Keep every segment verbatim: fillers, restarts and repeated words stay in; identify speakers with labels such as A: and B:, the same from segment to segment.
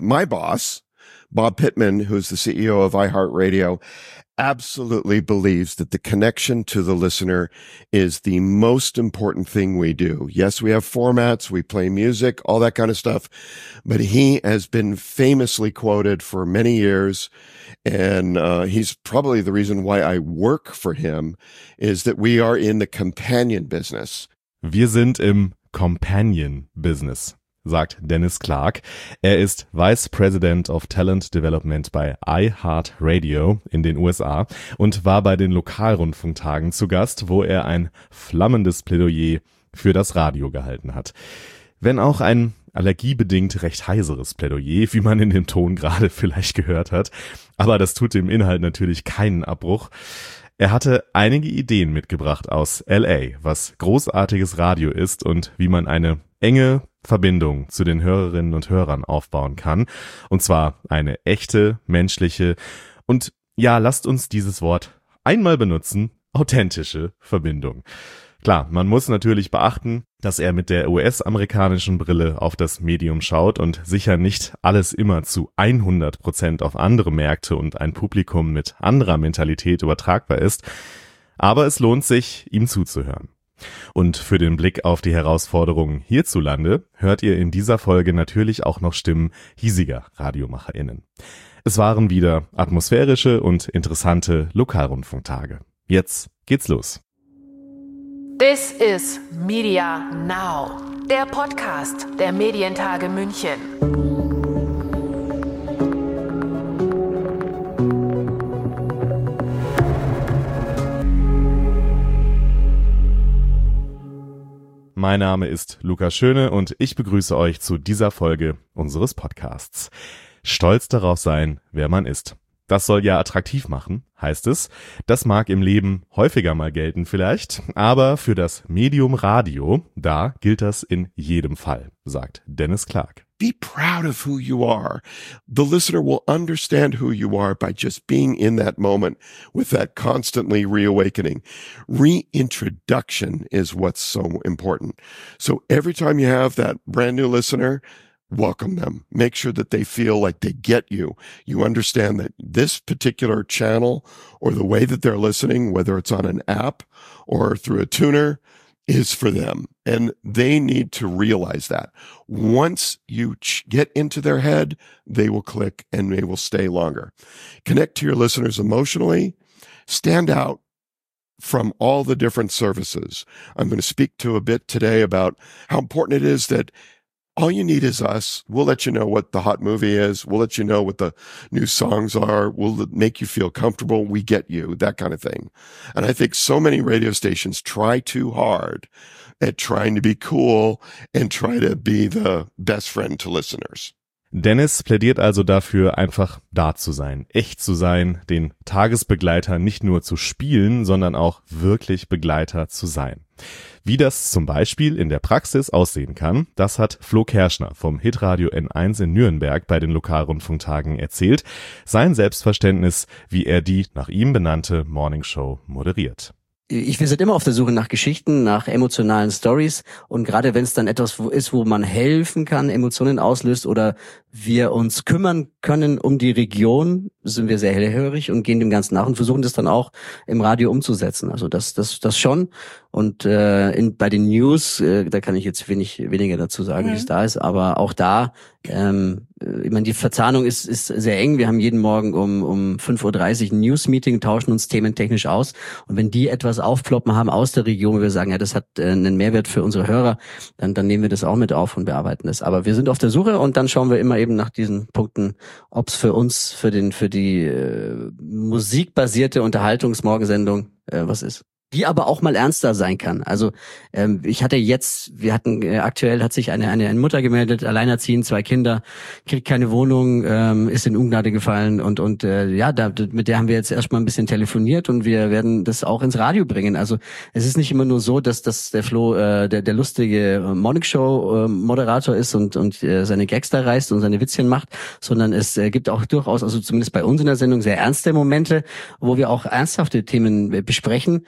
A: my boss, Bob Pittman, who's the C E O of iHeartRadio, absolutely believes that the connection to the listener is the most important thing we do. Yes, we have formats, we play music, all that kind of stuff, but he has been famously quoted for many years, and uh, he's probably the reason why I work for him, is that we are in the companion business.
B: Wir sind im Companion Business, sagt Dennis Clark. Er ist Vice President of Talent Development bei iHeartRadio in den U S A und war bei den Lokalrundfunktagen zu Gast, wo er ein flammendes Plädoyer für das Radio gehalten hat. Wenn auch ein allergiebedingt recht heiseres Plädoyer, wie man in dem Ton gerade vielleicht gehört hat. Aber das tut dem Inhalt natürlich keinen Abbruch. Er hatte einige Ideen mitgebracht aus L A, was großartiges Radio ist und wie man eine enge Verbindung zu den Hörerinnen und Hörern aufbauen kann. Und zwar eine echte, menschliche und ja, lasst uns dieses Wort einmal benutzen, authentische Verbindung. Klar, man muss natürlich beachten, dass er mit der U S-amerikanischen Brille auf das Medium schaut und sicher nicht alles immer zu hundert Prozent auf andere Märkte und ein Publikum mit anderer Mentalität übertragbar ist. Aber es lohnt sich, ihm zuzuhören. Und für den Blick auf die Herausforderungen hierzulande hört ihr in dieser Folge natürlich auch noch Stimmen hiesiger RadiomacherInnen. Es waren wieder atmosphärische und interessante Lokalrundfunktage. Jetzt geht's los.
C: This is Media Now, der Podcast der Medientage München.
B: Mein Name ist Lukas Schöne und ich begrüße euch zu dieser Folge unseres Podcasts. Stolz darauf sein, wer man ist. Das soll ja attraktiv machen, heißt es. Das mag im Leben häufiger mal gelten vielleicht, aber für das Medium Radio, da gilt das in jedem Fall, sagt Dennis Clark.
A: Be proud of who you are. The listener will understand who you are by just being in that moment with that constantly reawakening. Reintroduction is what's so important. So every time you have that brand new listener, welcome them. Make sure that they feel like they get you. You understand that this particular channel or the way that they're listening, whether it's on an app or through a tuner, is for them. And they need to realize that. Once you ch- get into their head, they will click and they will stay longer. Connect to your listeners emotionally. Stand out from all the different services. I'm going to speak to a bit today about how important it is that all you need is us. We'll let you know what the hot movie is. We'll let you know what the new songs are. We'll make you feel comfortable. We get you, that kind of thing. And I think so many radio stations try too hard at trying to be cool and try to be the best friend to listeners.
B: Dennis plädiert also dafür, einfach da zu sein, echt zu sein, den Tagesbegleiter nicht nur zu spielen, sondern auch wirklich Begleiter zu sein. Wie das zum Beispiel in der Praxis aussehen kann, das hat Flo Kerschner vom Hitradio N eins in Nürnberg bei den Lokalrundfunktagen erzählt. Sein Selbstverständnis, wie er die nach ihm benannte Morningshow moderiert.
D: Ich, wir sind immer auf der Suche nach Geschichten, nach emotionalen Stories und gerade wenn es dann etwas ist, wo man helfen kann, Emotionen auslöst oder wir uns kümmern können um die Region, sind wir sehr hellhörig und gehen dem Ganzen nach und versuchen das dann auch im Radio umzusetzen. Also das das das schon und äh, in, bei den News, äh, da kann ich jetzt wenig weniger dazu sagen, mhm. wie es da ist, aber auch da, ähm, ich meine, die Verzahnung ist ist sehr eng. Wir haben jeden Morgen um um fünf Uhr dreißig ein News-Meeting, tauschen uns thementechnisch aus und wenn die etwas aufploppen haben aus der Region, wo wir sagen, ja, das hat äh, einen Mehrwert für unsere Hörer, dann dann nehmen wir das auch mit auf und bearbeiten das. Aber wir sind auf der Suche und dann schauen wir immer eben nach diesen Punkten, ob es für uns, für den für die äh, musikbasierte Unterhaltungsmorgensendung äh, was ist. Die aber auch mal ernster sein kann. Also ähm, ich hatte jetzt, wir hatten äh, aktuell hat sich eine, eine eine Mutter gemeldet, alleinerziehend, zwei Kinder, kriegt keine Wohnung, ähm, ist in Ungnade gefallen und und äh, ja, da, mit der haben wir jetzt erstmal ein bisschen telefoniert und wir werden das auch ins Radio bringen. Also es ist nicht immer nur so, dass dass der Flo äh, der der lustige Morningshow äh, Moderator ist und und äh, seine Gags da reißt und seine Witzchen macht, sondern es äh, gibt auch durchaus, also zumindest bei uns in der Sendung, sehr ernste Momente, wo wir auch ernsthafte Themen äh, besprechen,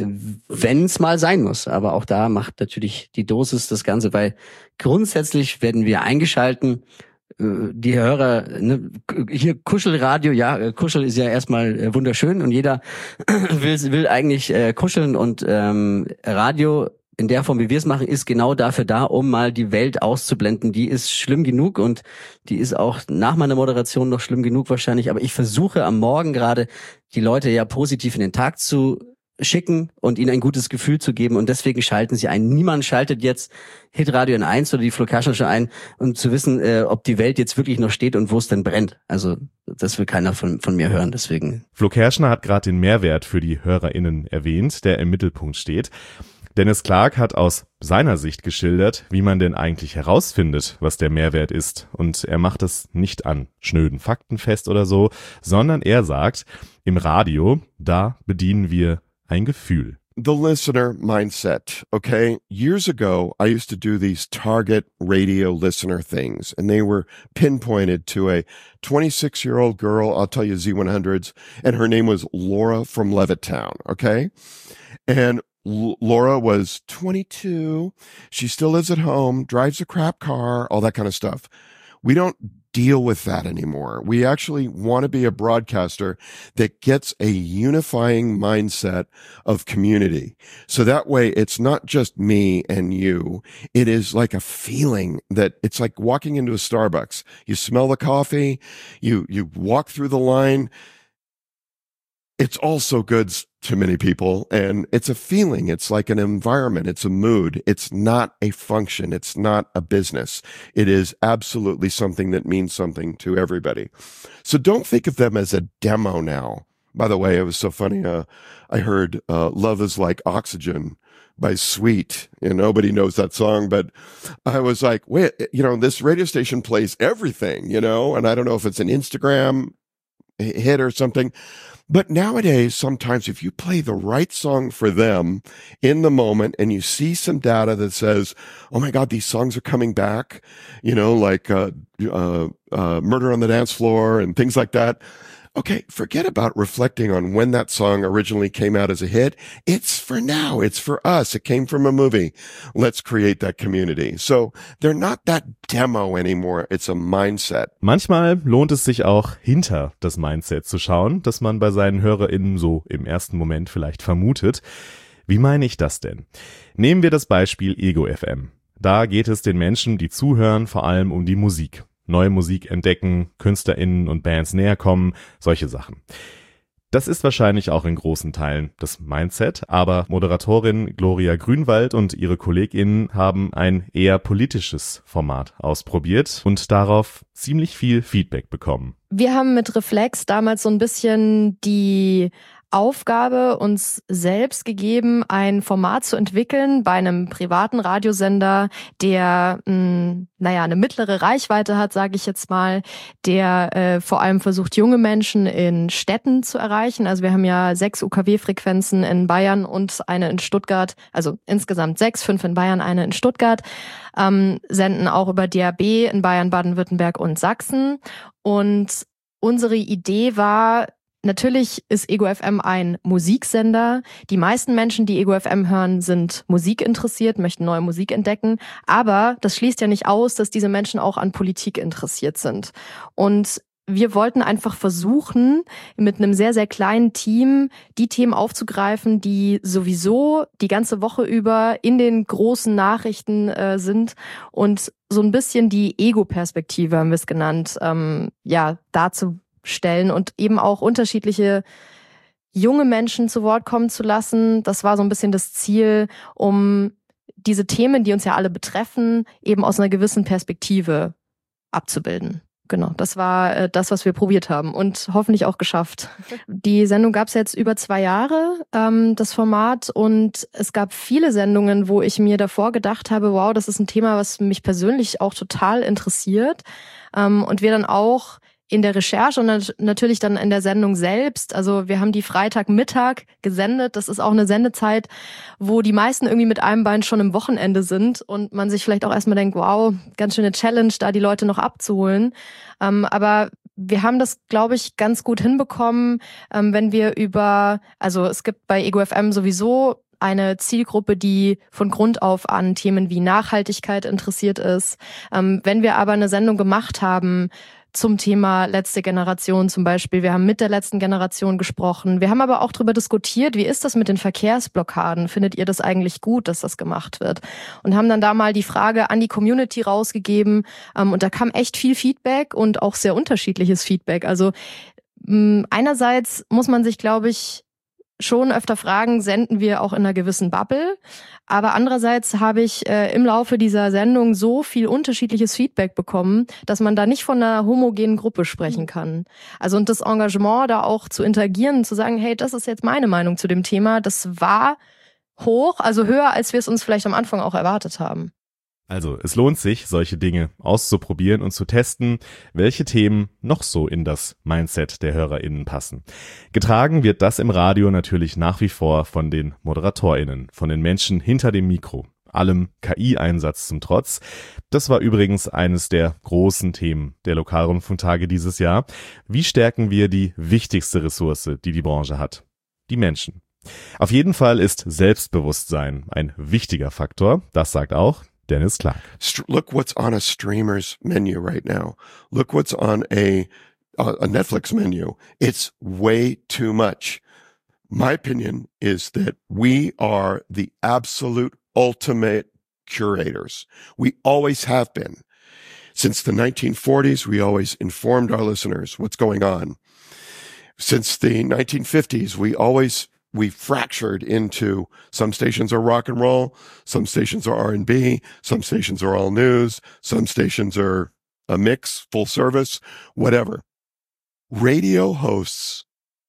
D: wenn es mal sein muss. Aber auch da macht natürlich die Dosis das Ganze, weil grundsätzlich werden wir eingeschalten, die Hörer, ne, hier Kuschelradio, ja, Kuschel ist ja erstmal wunderschön und jeder will, will eigentlich äh, kuscheln und ähm, Radio in der Form, wie wir es machen, ist genau dafür da, um mal die Welt auszublenden. Die ist schlimm genug und die ist auch nach meiner Moderation noch schlimm genug wahrscheinlich, aber ich versuche am Morgen gerade die Leute ja positiv in den Tag zu schicken und ihnen ein gutes Gefühl zu geben und deswegen schalten sie ein. Niemand schaltet jetzt Hitradio in eins oder die Flo Kerschner Show ein, um zu wissen, äh, ob die Welt jetzt wirklich noch steht und wo es denn brennt. Also das will keiner von, von mir hören, deswegen.
B: Flo Kerschner hat gerade den Mehrwert für die HörerInnen erwähnt, der im Mittelpunkt steht. Dennis Clark hat aus seiner Sicht geschildert, wie man denn eigentlich herausfindet, was der Mehrwert ist. Und er macht es nicht an schnöden Fakten fest oder so, sondern er sagt, im Radio, da bedienen wir ein Gefühl.
A: The listener mindset, okay? Years ago, I used to do these target radio listener things, and they were pinpointed to a twenty-six-year-old girl, I'll tell you Z one hundreds, and her name was Laura from Levittown, okay? And L- Laura was twenty-two. She still lives at home, drives a crap car, all that kind of stuff. We don't deal with that anymore. We actually want to be a broadcaster that gets a unifying mindset of community. So that way it's not just me and you. It is like a feeling that it's like walking into a Starbucks. You smell the coffee, you, you walk through the line. It's all so good to many people, and it's a feeling. It's like an environment. It's a mood. It's not a function. It's not a business. It is absolutely something that means something to everybody. So don't think of them as a demo now. By the way, it was so funny. Uh, I heard uh, Love is Like Oxygen by Sweet, and nobody knows that song, but I was like, wait, you know, this radio station plays everything, you know, and I don't know if it's an Instagram hit or something. But nowadays, sometimes if you play the right song for them in the moment and you see some data that says, oh my God, these songs are coming back, you know, like, uh, uh, uh, Murder on the Dance Floor and things like that. Okay, forget about reflecting on when that song originally came out as a hit. It's for now. It's for us. It came from a movie. Let's create that community. So they're not that demo anymore. It's a mindset.
B: Manchmal lohnt es sich auch, hinter das Mindset zu schauen, das man bei seinen HörerInnen so im ersten Moment vielleicht vermutet. Wie meine ich das denn? Nehmen wir das Beispiel Ego F M. Da geht es den Menschen, die zuhören, vor allem um die Musik. Neue Musik entdecken, KünstlerInnen und Bands näher kommen, solche Sachen. Das ist wahrscheinlich auch in großen Teilen das Mindset, aber Moderatorin Gloria Grünwald und ihre KollegInnen haben ein eher politisches Format ausprobiert und darauf ziemlich viel Feedback bekommen.
E: Wir haben mit Reflex damals so ein bisschen die Aufgabe uns selbst gegeben, ein Format zu entwickeln bei einem privaten Radiosender, der mh, naja eine mittlere Reichweite hat, sage ich jetzt mal, der äh, vor allem versucht, junge Menschen in Städten zu erreichen. Also wir haben ja sechs U K W-Frequenzen in Bayern und eine in Stuttgart, also insgesamt sechs, fünf in Bayern, eine in Stuttgart, ähm, senden auch über D A B in Bayern, Baden-Württemberg und Sachsen. Und unsere Idee war, natürlich ist Ego F M ein Musiksender. Die meisten Menschen, die Ego F M hören, sind musikinteressiert, möchten neue Musik entdecken. Aber das schließt ja nicht aus, dass diese Menschen auch an Politik interessiert sind. Und wir wollten einfach versuchen, mit einem sehr, sehr kleinen Team die Themen aufzugreifen, die sowieso die ganze Woche über in den großen Nachrichten äh, sind und so ein bisschen die Ego-Perspektive, haben wir es genannt, ähm, ja, dazu stellen und eben auch unterschiedliche junge Menschen zu Wort kommen zu lassen. Das war so ein bisschen das Ziel, um diese Themen, die uns ja alle betreffen, eben aus einer gewissen Perspektive abzubilden. Genau, das war äh, das, was wir probiert haben und hoffentlich auch geschafft. Die Sendung gab es jetzt über zwei Jahre, ähm, das Format, und es gab viele Sendungen, wo ich mir davor gedacht habe, wow, das ist ein Thema, was mich persönlich auch total interessiert, ähm, und wir dann auch in der Recherche und natürlich dann in der Sendung selbst. Also wir haben die Freitagmittag gesendet. Das ist auch eine Sendezeit, wo die meisten irgendwie mit einem Bein schon im Wochenende sind und man sich vielleicht auch erstmal denkt, wow, ganz schöne Challenge, da die Leute noch abzuholen. Ähm, aber wir haben das, glaube ich, ganz gut hinbekommen, ähm, wenn wir über, also es gibt bei Ego F M sowieso eine Zielgruppe, die von Grund auf an Themen wie Nachhaltigkeit interessiert ist. Ähm, wenn wir aber eine Sendung gemacht haben zum Thema letzte Generation zum Beispiel, wir haben mit der letzten Generation gesprochen, wir haben aber auch darüber diskutiert, wie ist das mit den Verkehrsblockaden? Findet ihr das eigentlich gut, dass das gemacht wird? Und haben dann da mal die Frage an die Community rausgegeben, ähm, und da kam echt viel Feedback und auch sehr unterschiedliches Feedback. Also mh, einerseits muss man sich, glaube ich, schon öfter fragen, senden wir auch in einer gewissen Bubble? Aber andererseits habe ich äh, im Laufe dieser Sendung so viel unterschiedliches Feedback bekommen, dass man da nicht von einer homogenen Gruppe sprechen kann. Also und das Engagement, da auch zu interagieren, zu sagen, hey, das ist jetzt meine Meinung zu dem Thema, das war hoch, also höher, als wir es uns vielleicht am Anfang auch erwartet haben.
B: Also es lohnt sich, solche Dinge auszuprobieren und zu testen, welche Themen noch so in das Mindset der HörerInnen passen. Getragen wird das im Radio natürlich nach wie vor von den ModeratorInnen, von den Menschen hinter dem Mikro, allem K I-Einsatz zum Trotz. Das war übrigens eines der großen Themen der Lokalrundfunktage dieses Jahr. Wie stärken wir die wichtigste Ressource, die die Branche hat? Die Menschen. Auf jeden Fall ist Selbstbewusstsein ein wichtiger Faktor, das sagt auch Dennis Clark.
A: Look what's on a streamer's menu right now. Look what's on a a Netflix menu. It's way too much. My opinion is that we are the absolute ultimate curators. We always have been. Since the nineteen forties, we always informed our listeners what's going on. Since the nineteen fifties, we always we fractured into some stations are rock and roll, some stations are R and B, some stations are all news, some stations are a mix, full service, whatever. Radio hosts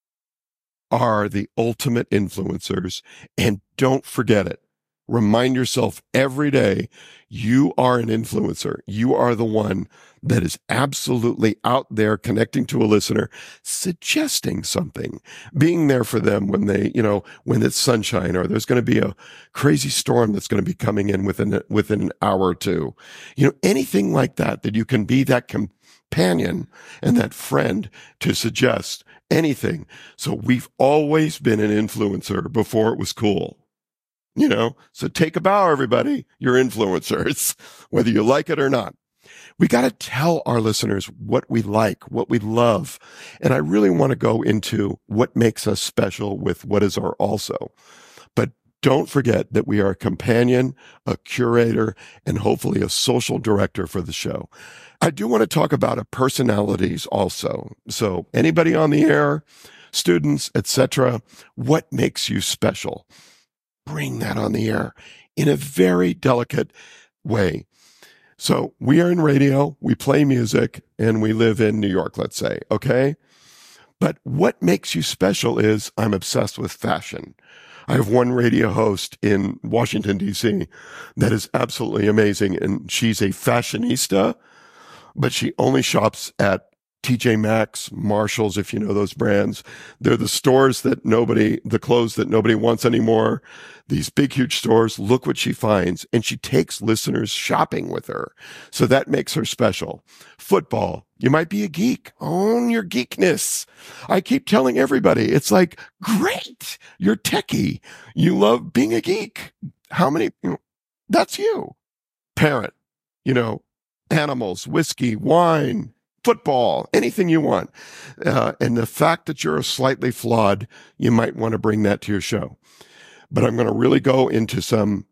A: are the ultimate influencers, and don't forget it. Remind yourself every day, you are an influencer. You are the one that is absolutely out there connecting to a listener, suggesting something, being there for them when they, you know, when it's sunshine or there's going to be a crazy storm that's going to be coming in within, within an hour or two. You know, anything like that, that you can be that companion and that friend to suggest anything. So we've always been an influencer before it was cool. You know, so take a bow, everybody. You're influencers, whether you like it or not. We got to tell our listeners what we like, what we love. And I really want to go into what makes us special with what is our also. But don't forget that we are a companion, a curator, and hopefully a social director for the show. I do want to talk about our personalities also. So anybody on the air, students, et cetera, what makes you special? Bring that on the air in a very delicate way. So we are in radio, we play music, and we live in New York, let's say, okay? But what makes you special is I'm obsessed with fashion. I have one radio host in Washington, D C that is absolutely amazing, and she's a fashionista, but she only shops at T J Maxx, Marshalls, if you know those brands. They're the stores that nobody, the clothes that nobody wants anymore. These big, huge stores. Look what she finds. And she takes listeners shopping with her. So that makes her special. Football. You might be a geek. Own your geekness. I keep telling everybody, it's like, great. You're techie. You love being a geek. How many, you know, that's you. Parent, you know, animals, whiskey, wine, football, anything you want. Uh, and the fact that you're slightly flawed, you might want to bring that to your show. But I'm going to really go into some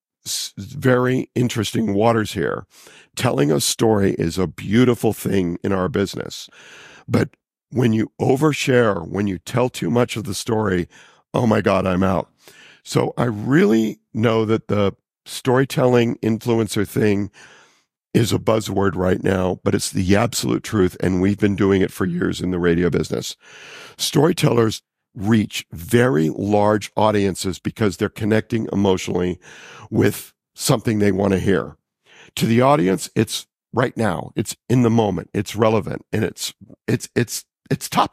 A: very interesting waters here. Telling a story is a beautiful thing in our business. But when you overshare, when you tell too much of the story, oh my God, I'm out. So I really know that the storytelling influencer thing is a buzzword right now, but it's the absolute truth. And we've been doing it for years in the radio business. Storytellers reach very large audiences because they're connecting emotionally with something they want to hear. To the audience, it's right now. It's in the moment. It's relevant and it's, it's, it's, it's topical.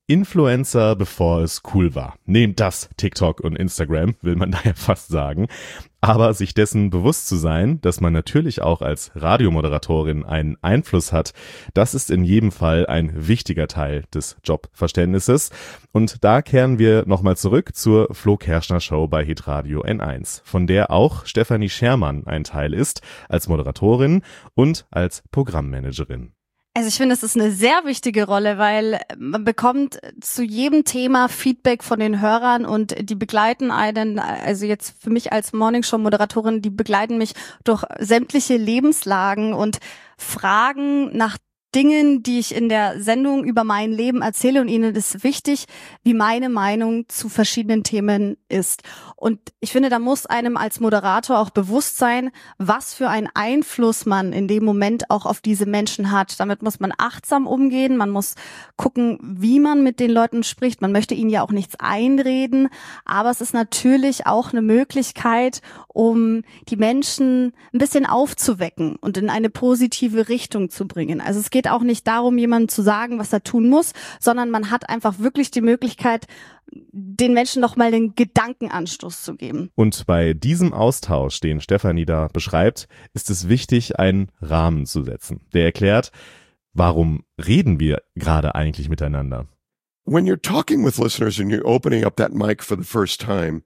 B: Influencer, bevor es cool war. Nehmt das TikTok und Instagram, will man da ja fast sagen. Aber sich dessen bewusst zu sein, dass man natürlich auch als Radiomoderatorin einen Einfluss hat, das ist in jedem Fall ein wichtiger Teil des Jobverständnisses. Und da kehren wir nochmal zurück zur Flo Kerschner Show bei Hitradio N eins, von der auch Stefanie Schermann ein Teil ist, als Moderatorin und als Programmmanagerin.
F: Also ich finde, es ist eine sehr wichtige Rolle, weil man bekommt zu jedem Thema Feedback von den Hörern und die begleiten einen, also jetzt für mich als Morningshow-Moderatorin, die begleiten mich durch sämtliche Lebenslagen und fragen nach Dingen, die ich in der Sendung über mein Leben erzähle, und ihnen ist wichtig, wie meine Meinung zu verschiedenen Themen ist. Und ich finde, da muss einem als Moderator auch bewusst sein, was für einen Einfluss man in dem Moment auch auf diese Menschen hat. Damit muss man achtsam umgehen, man muss gucken, wie man mit den Leuten spricht. Man möchte ihnen ja auch nichts einreden, aber es ist natürlich auch eine Möglichkeit, um die Menschen ein bisschen aufzuwecken und in eine positive Richtung zu bringen. Also es geht auch nicht darum, jemandem zu sagen, was er tun muss, sondern man hat einfach wirklich die Möglichkeit, den Menschen noch mal den Gedankenanstoß zu geben.
B: Und bei diesem Austausch, den Stefanie da beschreibt, ist es wichtig, einen Rahmen zu setzen, der erklärt, warum reden wir gerade eigentlich miteinander?
A: When you're talking with listeners and you're opening up that mic for the first time,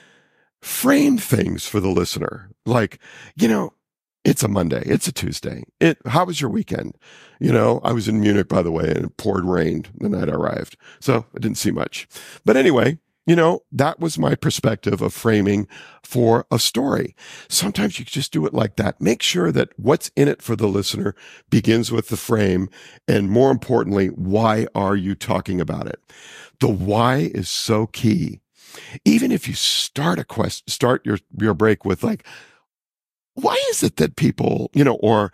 A: frame things for the listener. Like, you know, it's a Monday, it's a Tuesday. It, how was your weekend? You know, I was in Munich, by the way, and it poured rain the night I arrived. So I didn't see much. But anyway, you know, that was my perspective of framing for a story. Sometimes you just do it like that. Make sure that what's in it for the listener begins with the frame. And more importantly, why are you talking about it? The why is so key. Even if you start a quest, start your, your break with like, why is it that people, you know, or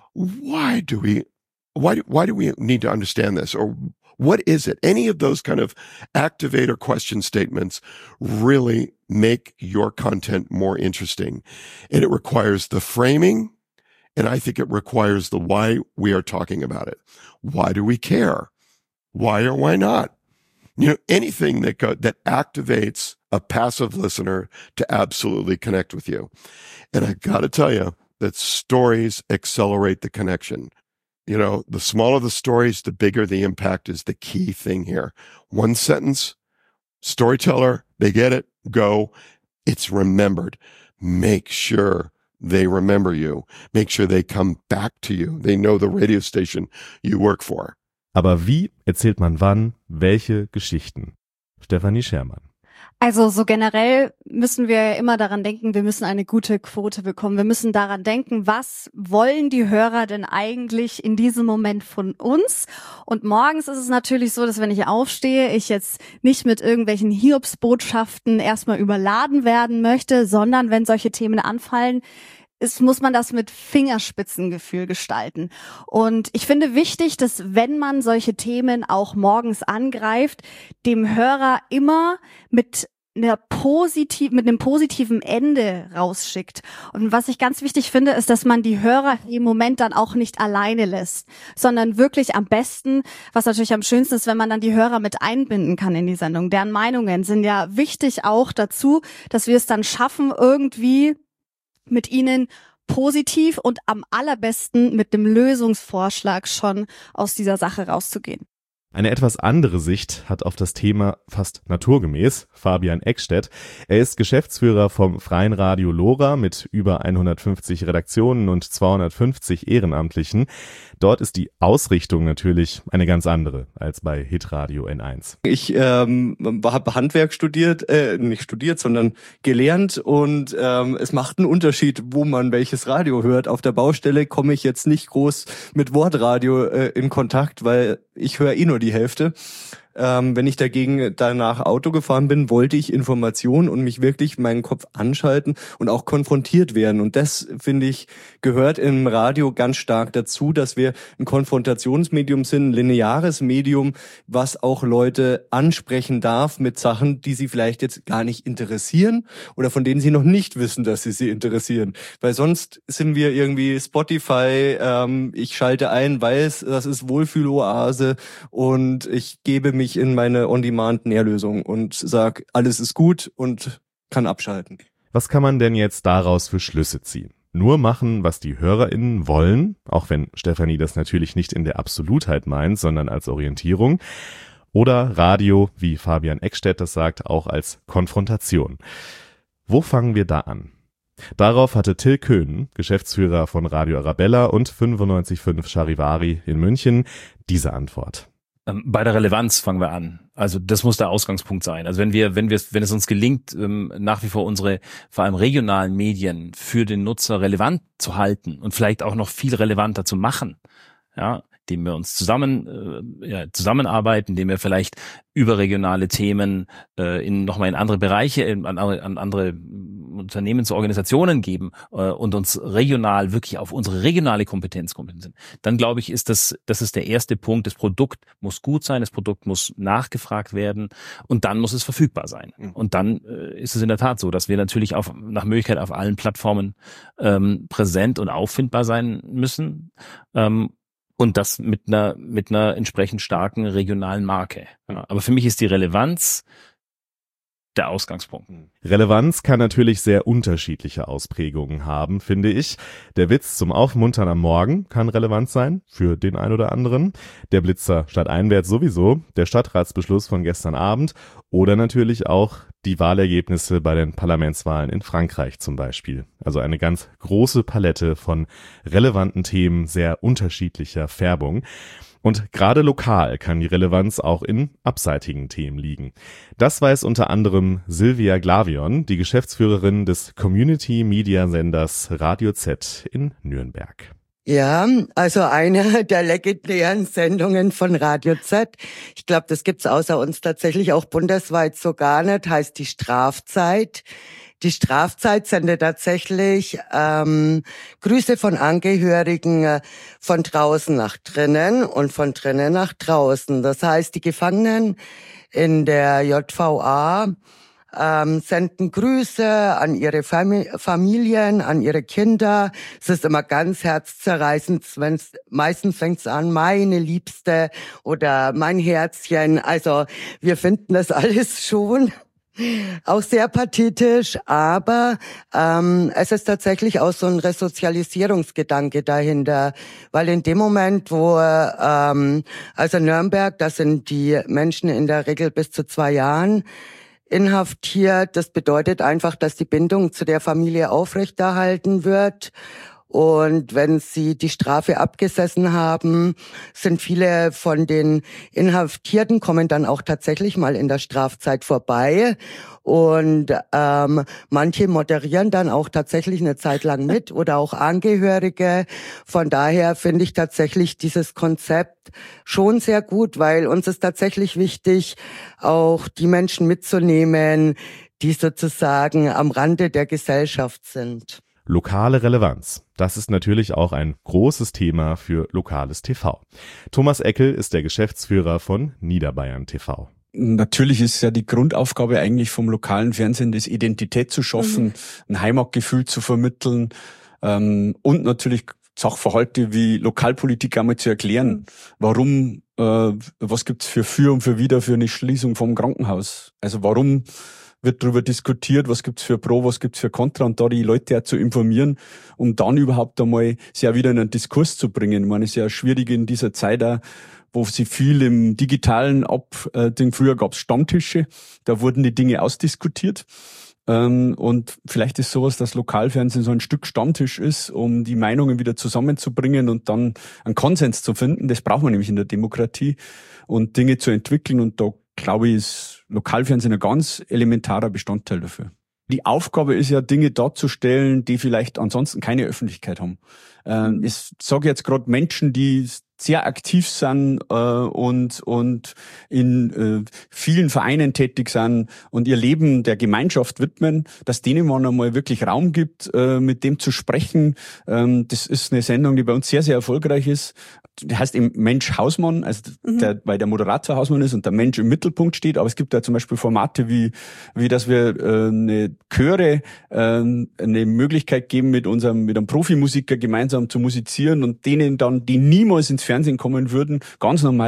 A: why do we, why, why do we need to understand this? Or what is it? Any of those kind of activator question statements really make your content more interesting. And it requires the framing. And I think it requires the why we are talking about it. Why do we care? Why or why not? You know, anything that go, that activates a passive listener to absolutely connect with you. And I got to tell you that stories accelerate the connection. You know, the smaller the stories, the bigger the impact is the key thing here. One sentence, storyteller, they get it, go. It's remembered. Make sure they remember you. Make sure they come back to you. They know the radio station you work for.
B: Aber wie erzählt man wann welche Geschichten? Stefanie Schermann.
F: Also so generell müssen wir immer daran denken, wir müssen eine gute Quote bekommen. Wir müssen daran denken, was wollen die Hörer denn eigentlich in diesem Moment von uns? Und morgens ist es natürlich so, dass wenn ich aufstehe, ich jetzt nicht mit irgendwelchen Hiobsbotschaften erstmal überladen werden möchte, sondern wenn solche Themen anfallen, ist, muss man das mit Fingerspitzengefühl gestalten. Und ich finde wichtig, dass wenn man solche Themen auch morgens angreift, dem Hörer immer mit einer positiv, mit einem positiven Ende rausschickt. Und was ich ganz wichtig finde, ist, dass man die Hörer im Moment dann auch nicht alleine lässt, sondern wirklich am besten, was natürlich am schönsten ist, wenn man dann die Hörer mit einbinden kann in die Sendung. Deren Meinungen sind ja wichtig auch dazu, dass wir es dann schaffen, irgendwie mit ihnen positiv und am allerbesten mit dem Lösungsvorschlag schon aus dieser Sache rauszugehen.
B: Eine etwas andere Sicht hat auf das Thema fast naturgemäß Fabian Eckstedt. Er ist Geschäftsführer vom Freien Radio Lora mit über hundertfünfzig Redaktionen und zweihundertfünfzig Ehrenamtlichen. Dort ist die Ausrichtung natürlich eine ganz andere als bei Hitradio N eins.
G: Ich ähm, habe Handwerk studiert, äh, nicht studiert, sondern gelernt, und ähm, es macht einen Unterschied, wo man welches Radio hört. Auf der Baustelle komme ich jetzt nicht groß mit Wortradio äh, in Kontakt, weil ich höre eh nur die Hälfte. Ähm, wenn ich dagegen danach Auto gefahren bin, wollte ich Informationen und mich wirklich meinen Kopf anschalten und auch konfrontiert werden. Und das, finde ich, gehört im Radio ganz stark dazu, dass wir ein Konfrontationsmedium sind, ein lineares Medium, was auch Leute ansprechen darf mit Sachen, die sie vielleicht jetzt gar nicht interessieren oder von denen sie noch nicht wissen, dass sie sie interessieren. Weil sonst sind wir irgendwie Spotify, ähm, ich schalte ein, weiß, das ist Wohlfühloase und ich gebe mich mich in meine On-Demand-Nährlösung und sag, alles ist gut und kann abschalten.
B: Was kann man denn jetzt daraus für Schlüsse ziehen? Nur machen, was die HörerInnen wollen, auch wenn Stefanie das natürlich nicht in der Absolutheit meint, sondern als Orientierung. Oder Radio, wie Fabian Eckstedt das sagt, auch als Konfrontation. Wo fangen wir da an? Darauf hatte Till Köhn, Geschäftsführer von Radio Arabella und fünfundneunzig Komma fünf Charivari in München, diese Antwort.
H: Bei der Relevanz fangen wir an. Also das muss der Ausgangspunkt sein. Also wenn wir, wenn wir, wenn es uns gelingt, nach wie vor unsere vor allem regionalen Medien für den Nutzer relevant zu halten und vielleicht auch noch viel relevanter zu machen, ja, indem wir uns zusammen äh, ja, zusammenarbeiten, indem wir vielleicht überregionale Themen äh, in nochmal in andere Bereiche, in, an, an andere Unternehmensorganisationen geben äh, und uns regional wirklich auf unsere regionale Kompetenz kompetenzieren. Dann glaube ich, ist das das ist der erste Punkt. Das Produkt muss gut sein, das Produkt muss nachgefragt werden und dann muss es verfügbar sein. Und dann äh, ist es in der Tat so, dass wir natürlich auf nach Möglichkeit auf allen Plattformen ähm, präsent und auffindbar sein müssen. Ähm, Und das mit einer mit einer entsprechend starken regionalen Marke. Ja, aber für mich ist die Relevanz der Ausgangspunkt.
B: Relevanz kann natürlich sehr unterschiedliche Ausprägungen haben, finde ich. Der Witz zum Aufmuntern am Morgen kann relevant sein, für den einen oder anderen. Der Blitzer stadteinwärts sowieso, der Stadtratsbeschluss von gestern Abend oder natürlich auch die Wahlergebnisse bei den Parlamentswahlen in Frankreich zum Beispiel. Also eine ganz große Palette von relevanten Themen sehr unterschiedlicher Färbung. Und gerade lokal kann die Relevanz auch in abseitigen Themen liegen. Das weiß unter anderem Silvia Glavion, die Geschäftsführerin des Community-Media-Senders Radio Z in Nürnberg.
I: Ja, also eine der legendären Sendungen von Radio Z. Ich glaube, das gibt's außer uns tatsächlich auch bundesweit so gar nicht, heißt die Strafzeit. Die Strafzeit sendet tatsächlich ähm, Grüße von Angehörigen äh, von draußen nach drinnen und von drinnen nach draußen. Das heißt, die Gefangenen in der J V A ähm, senden Grüße an ihre Fam- Familien, an ihre Kinder. Es ist immer ganz herzzerreißend, wenn's, meistens fängt's an, meine Liebste oder mein Herzchen. Also wir finden das alles schon auch sehr pathetisch, aber ähm, es ist tatsächlich auch so ein Resozialisierungsgedanke dahinter, weil in dem Moment, wo ähm, also Nürnberg, da sind die Menschen in der Regel bis zu zwei Jahren inhaftiert. Das bedeutet einfach, dass die Bindung zu der Familie aufrechterhalten wird. Und wenn sie die Strafe abgesessen haben, sind viele von den Inhaftierten, kommen dann auch tatsächlich mal in der Strafzeit vorbei. Und ähm, manche moderieren dann auch tatsächlich eine Zeit lang mit oder auch Angehörige. Von daher finde ich tatsächlich dieses Konzept schon sehr gut, weil uns ist tatsächlich wichtig, auch die Menschen mitzunehmen, die sozusagen am Rande der Gesellschaft sind.
B: Lokale Relevanz. Das ist natürlich auch ein großes Thema für lokales T V. Thomas Eckel ist der Geschäftsführer von Niederbayern T V.
J: Natürlich ist ja die Grundaufgabe eigentlich vom lokalen Fernsehen, das Identität zu schaffen, mhm. ein Heimatgefühl zu vermitteln ähm, und natürlich Sachverhalte wie Lokalpolitik einmal zu erklären. Warum, äh, was gibt's für für und für wider für eine Schließung vom Krankenhaus? Also warum wird darüber diskutiert, was gibt's für Pro, was gibt's für Contra und da die Leute auch zu informieren, um dann überhaupt einmal sie auch wieder in einen Diskurs zu bringen. Ich meine, es ist ja schwierig in dieser Zeit auch, wo sie viel im Digitalen ab, äh, früher gab's Stammtische, da wurden die Dinge ausdiskutiert. Ähm, und vielleicht ist sowas, dass Lokalfernsehen so ein Stück Stammtisch ist, um die Meinungen wieder zusammenzubringen und dann einen Konsens zu finden. Das braucht man nämlich in der Demokratie und Dinge zu entwickeln und da glaube ich, ist Lokalfernsehen ein ganz elementarer Bestandteil dafür. Die Aufgabe ist ja, Dinge darzustellen, die vielleicht ansonsten keine Öffentlichkeit haben. Ähm, ich sage jetzt gerade Menschen, die sehr aktiv sind äh, und und in äh, vielen Vereinen tätig sind und ihr Leben der Gemeinschaft widmen, dass denen man einmal wirklich Raum gibt, äh, mit dem zu sprechen. Ähm, das ist eine Sendung, die bei uns sehr, sehr erfolgreich ist. Die heißt eben Mensch Hausmann, also mhm. der, weil der Moderator Hausmann ist und der Mensch im Mittelpunkt steht. Aber es gibt da zum Beispiel Formate wie, wie dass wir äh, eine Chöre äh, eine Möglichkeit geben, mit unserem mit einem Profimusiker gemeinsam zu musizieren und denen dann, die niemals ins Fernsehen kommen würden, ganz normale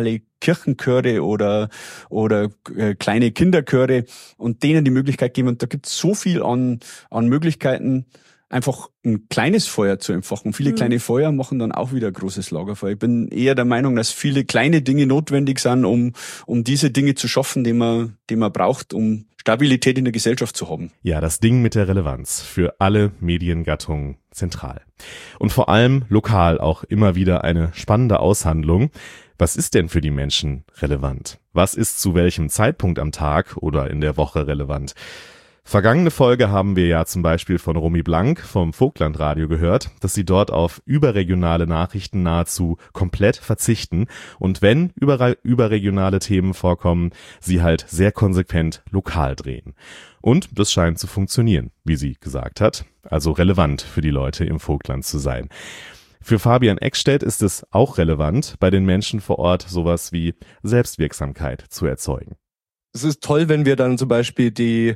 J: Kirchenchöre oder oder äh, kleine Kinderchöre und denen die Möglichkeit geben. Und da gibt es so viel an an Möglichkeiten, einfach ein kleines Feuer zu entfachen. Viele mhm. kleine Feuer machen dann auch wieder ein großes Lagerfeuer. Ich bin eher der Meinung, dass viele kleine Dinge notwendig sind, um um diese Dinge zu schaffen, die man die man braucht, um Stabilität in der Gesellschaft zu haben.
B: Ja, das Ding mit der Relevanz für alle Mediengattungen zentral. Und vor allem lokal auch immer wieder eine spannende Aushandlung. Was ist denn für die Menschen relevant? Was ist zu welchem Zeitpunkt am Tag oder in der Woche relevant? Vergangene Folge haben wir ja zum Beispiel von Romy Blank vom Vogtlandradio gehört, dass sie dort auf überregionale Nachrichten nahezu komplett verzichten und wenn über, überregionale Themen vorkommen, sie halt sehr konsequent lokal drehen. Und das scheint zu funktionieren, wie sie gesagt hat, also relevant für die Leute im Vogtland zu sein. Für Fabian Eckstedt ist es auch relevant, bei den Menschen vor Ort sowas wie Selbstwirksamkeit zu erzeugen.
G: Es ist toll, wenn wir dann zum Beispiel die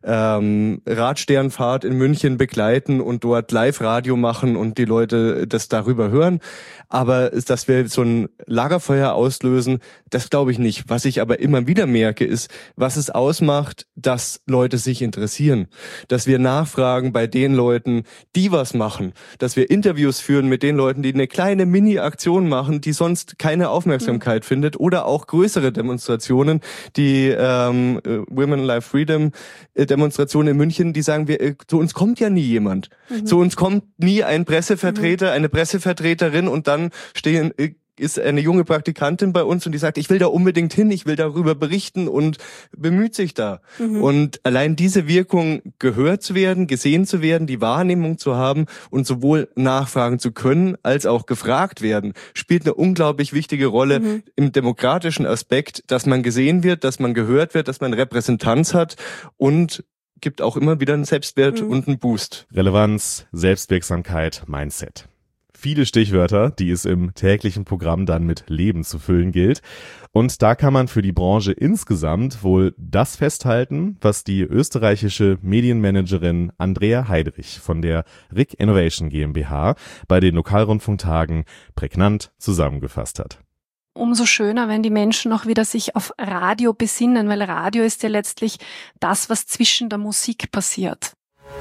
G: ähm, Radsternfahrt in München begleiten und dort Live-Radio machen und die Leute das darüber hören. Aber dass wir so ein Lagerfeuer auslösen, das glaube ich nicht. Was ich aber immer wieder merke, ist, was es ausmacht, dass Leute sich interessieren. Dass wir nachfragen bei den Leuten, die was machen. Dass wir Interviews führen mit den Leuten, die eine kleine Mini-Aktion machen, die sonst keine Aufmerksamkeit mhm. findet. Oder auch größere Demonstrationen, die Ähm, Women Life Freedom äh, Demonstration in München, die sagen, wir, äh, zu uns kommt ja nie jemand. Mhm. Zu uns kommt nie ein Pressevertreter, mhm. eine Pressevertreterin und dann stehen äh, ist eine junge Praktikantin bei uns und die sagt, ich will da unbedingt hin, ich will darüber berichten und bemüht sich da. Mhm. Und allein diese Wirkung, gehört zu werden, gesehen zu werden, die Wahrnehmung zu haben und sowohl nachfragen zu können, als auch gefragt werden, spielt eine unglaublich wichtige Rolle mhm. im demokratischen Aspekt, dass man gesehen wird, dass man gehört wird, dass man Repräsentanz hat und gibt auch immer wieder einen Selbstwert mhm. und einen Boost.
B: Relevanz, Selbstwirksamkeit, Mindset. Viele Stichwörter, die es im täglichen Programm dann mit Leben zu füllen gilt. Und da kann man für die Branche insgesamt wohl das festhalten, was die österreichische Medienmanagerin Andrea Heidrich von der R I C Innovation GmbH bei den Lokalrundfunktagen prägnant zusammengefasst hat.
K: Umso schöner, wenn die Menschen auch wieder sich auf Radio besinnen, weil Radio ist ja letztlich das, was zwischen der Musik passiert.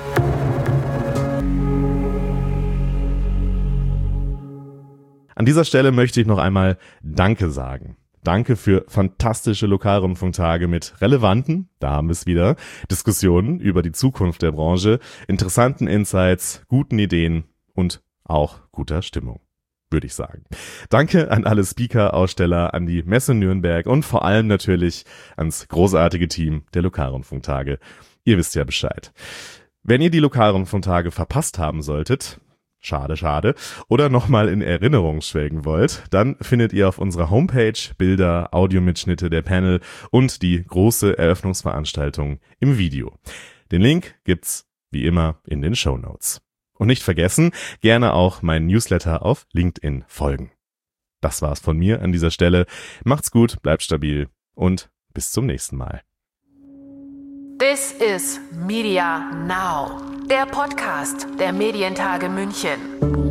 B: An dieser Stelle möchte ich noch einmal Danke sagen. Danke für fantastische Lokalrundfunktage mit relevanten, da haben wir es wieder, Diskussionen über die Zukunft der Branche, interessanten Insights, guten Ideen und auch guter Stimmung, würde ich sagen. Danke an alle Speaker, Aussteller, an die Messe Nürnberg und vor allem natürlich ans großartige Team der Lokalrundfunktage. Ihr wisst ja Bescheid. Wenn ihr die Lokalrundfunktage verpasst haben solltet, Schade, schade. Oder nochmal in Erinnerung schwelgen wollt, dann findet ihr auf unserer Homepage Bilder, Audiomitschnitte der Panel und die große Eröffnungsveranstaltung im Video. Den Link gibt's wie immer in den Shownotes. Und nicht vergessen, gerne auch meinen Newsletter auf LinkedIn folgen. Das war's von mir an dieser Stelle. Macht's gut, bleibt stabil und bis zum nächsten Mal.
C: This is Media Now, der Podcast der Medientage München.